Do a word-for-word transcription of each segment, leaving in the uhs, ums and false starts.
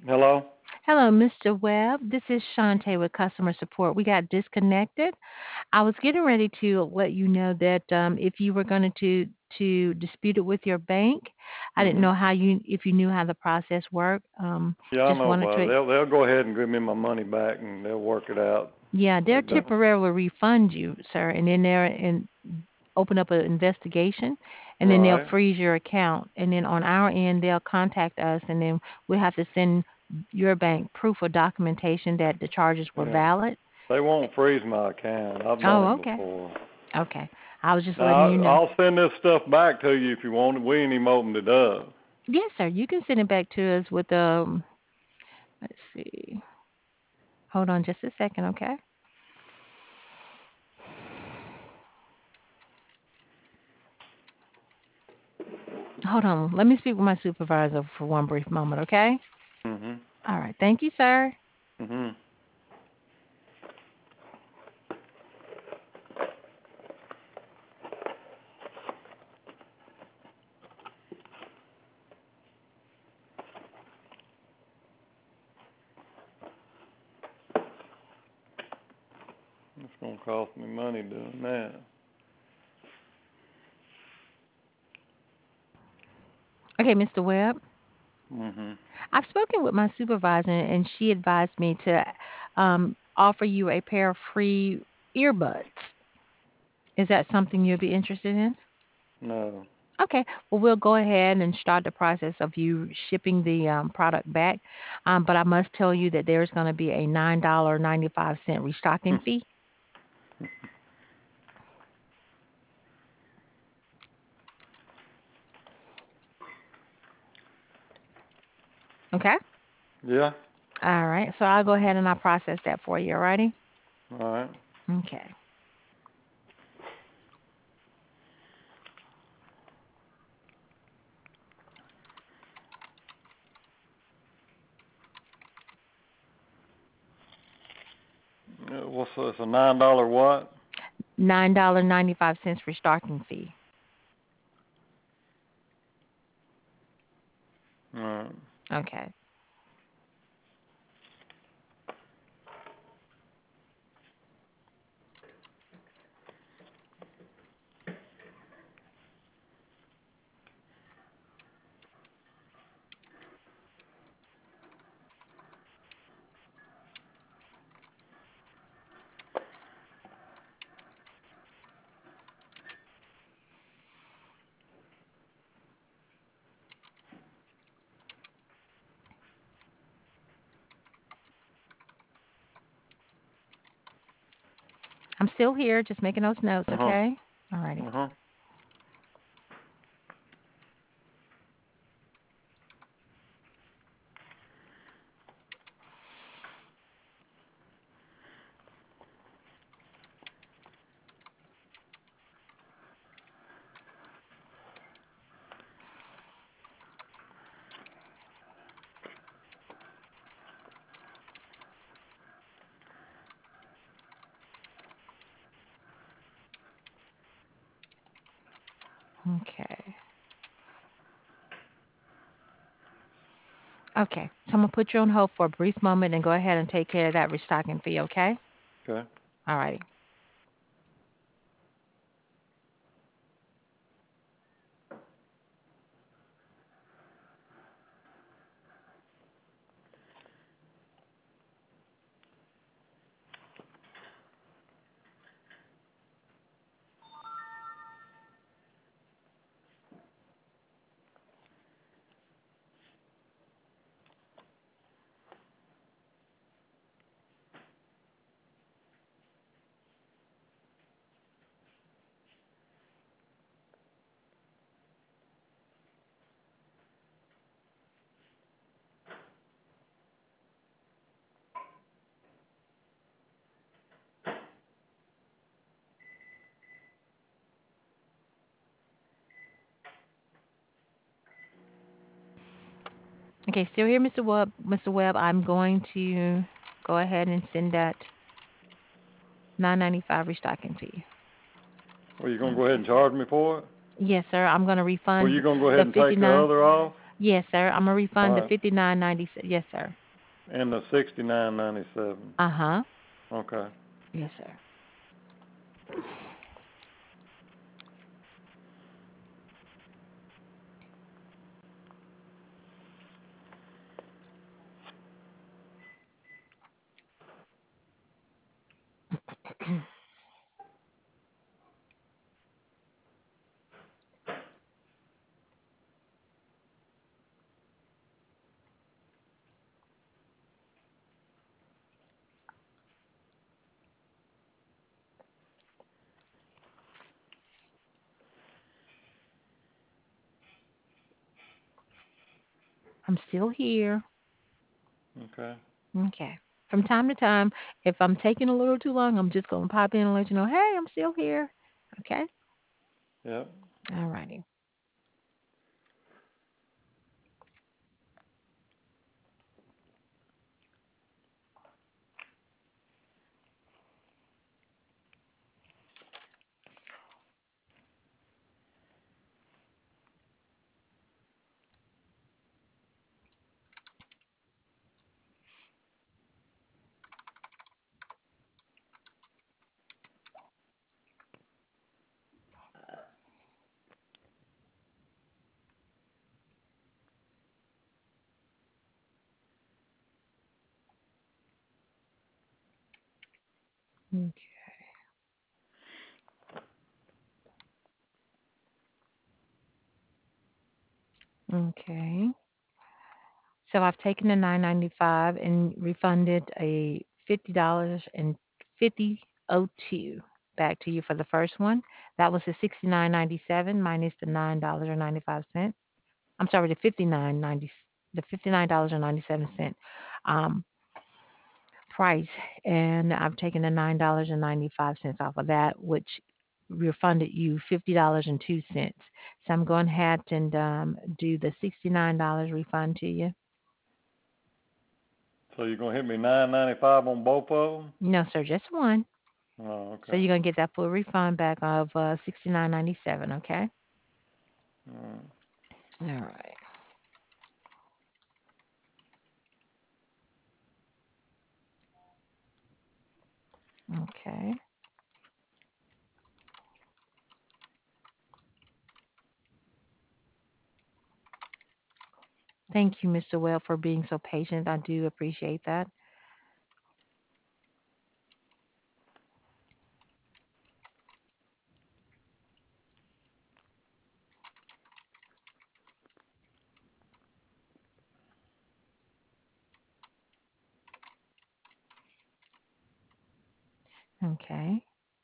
Hello? Hello, Mister Webb. This is Shantae with customer support. We got disconnected. I was getting ready to let you know that um, if you were going to to dispute it with your bank, I didn't Mhm. know how you if you knew how the process worked. Um, Yeah, I just know wanted about it. to, They'll they'll go ahead and give me my money back, and they'll work it out. yeah, they'll They've done. temporarily refund you, sir, and then they're and open up an investigation, and then they'll Right. freeze your account, and then on our end they'll contact us, and then we'll have to send your bank proof or documentation that the charges were Yeah. valid. They won't freeze my account. I've done Oh, it okay. before. Okay. I was just letting Now you know. I'll send this stuff back to you if you want it. We ain't even opened it up. Yes, sir. You can send it back to us with um let's see. Hold on just a second, okay? Hold on. Let me speak with my supervisor for one brief moment, okay? Mhm. All right. Thank you, sir. Mhm. It's gonna cost me money doing that. Okay, Mister Webb. Mhm. I've spoken with my supervisor and she advised me to um offer you a pair of free earbuds. Is that something you'd be interested in? No. Okay, well, we'll go ahead and start the process of you shipping the um, product back. Um, but I must tell you that there's going to be a nine dollars and ninety-five cents restocking fee. Okay? Yeah. All right, so I'll go ahead and I'll process that for you, alrighty? All right. Okay. Uh, What's this? A nine dollar what? nine dollars and ninety-five cents restocking fee. All right. Okay. I'm still here, just making those notes, Uh huh. okay? Alrighty. Uh huh. Okay. Okay. So I'm gonna put you on hold for a brief moment and go ahead and take care of that restocking fee, okay? Okay. Alrighty. Okay, still here, Mister Webb. Mister Webb, I'm going to go ahead and send that nine ninety-five restocking fee. Well, you gonna go ahead Okay. and charge me for it? Yes, sir. I'm going to Well, you refund gonna go ahead the and take the fifty-nine. other off? Yes, sir. I'm gonna refund the Alright, fifty nine ninety. Yes, sir. and the sixty-nine ninety-seven. Uh huh. Okay. Yes, sir. I'm still here. Okay. Okay. From time to time, if I'm taking a little too long, I'm just gonna pop in and let you know, hey, I'm still here. Okay. Yep. All righty. Okay. So I've taken the nine ninety five and refunded a fifty dollars and fifty oh two back to you for the first one. That was the sixty nine ninety seven minus the nine dollars and ninety five cents. I'm sorry, the fifty nine ninety the fifty nine dollars and ninety seven cent um price, and I've taken the nine dollars and ninety five cents off of that, which refunded you fifty dollars and two cents. So I'm going ahead and um, do the sixty nine dollars refund to you. So you're gonna hit me nine ninety-five on both of them? No, sir, just one. Oh, So okay. you're gonna get that full refund back of uh, sixty nine ninety seven. Okay. Alright. All right. Okay. Thank you, Mister Well, for being so patient. I do appreciate that. Okay.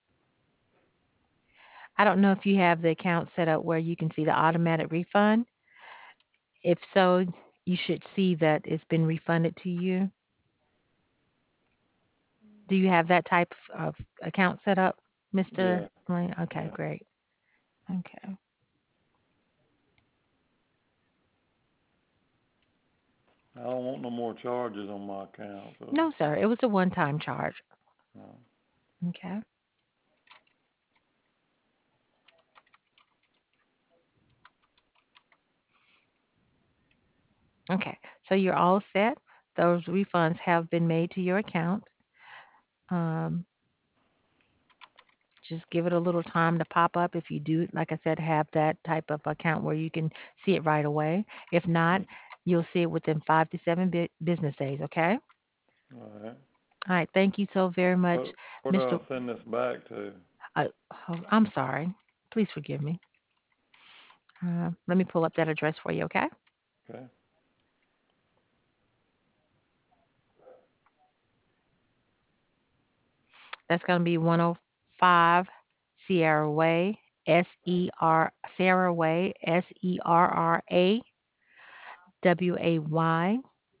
I don't know if you have the account set up where you can see the automatic refund. If so, you should see that it's been refunded to you. Do you have that type of account set up, Yeah. Mister Lane? Okay, Yeah. great. Okay. I don't want no more charges on my account, so. No, sir. It was a one-time charge. No. Okay. Okay. So you're all set. Those refunds have been made to your account. Um, just give it a little time to pop up if you do, like I said, have that type of account where you can see it right away. If not, Mm. you'll see it within five to seven bu- business days. Okay. Alright. All right. Thank you so very much, Where, where do Mister I send this back to? Uh, oh, I'm sorry. Please forgive me. Uh, let me pull up that address for you. Okay. Okay. That's going to be one oh five Sierra Way, S E R Sarah Way, S E R R A W A Y,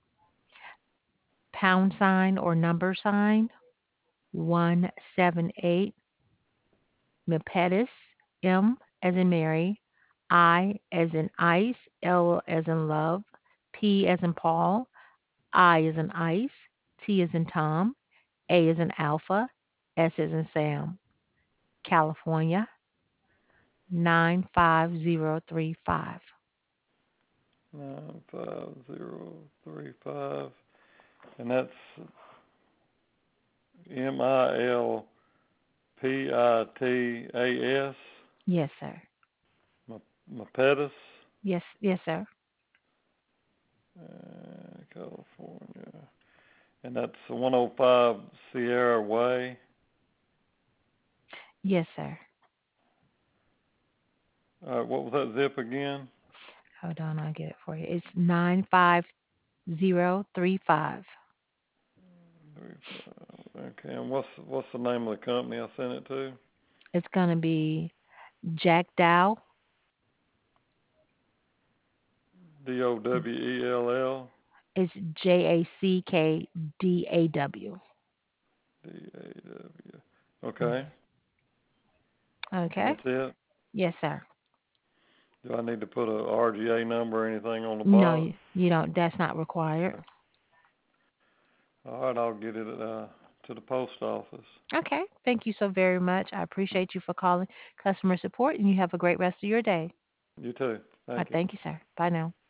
pound sign or number sign, one seven eight, Milpitas, M as in Mary, I as in ice, L as in love, P as in Paul, I as in ice, T as in Tom, A as in Alpha, S as in Sam, California, nine five zero three five. nine five zero three five, and that's M I L P I T A S, Yes, sir. Mapetus, Yes, yes, sir. uh, California. And that's one oh five Sierra Way. Yes, sir. All right, what was that zip again? Hold on, I'll get it for you. It's nine five zero three five. Three, five. Okay, and what's what's the name of the company I sent it to? It's gonna be Jack Dow. D O W E L L. It's J A C K D A W. D A W. Okay, and Okay. that's it. Yes, sir. Do I need to put a R G A number or anything on the No, box? you, you don't. That's not required. Okay. All right, I'll get it uh, to the post office. Okay. Thank you so very much. I appreciate you for calling customer support, and you have a great rest of your day. You too. Uh, Thank you. thank you, sir. Bye now.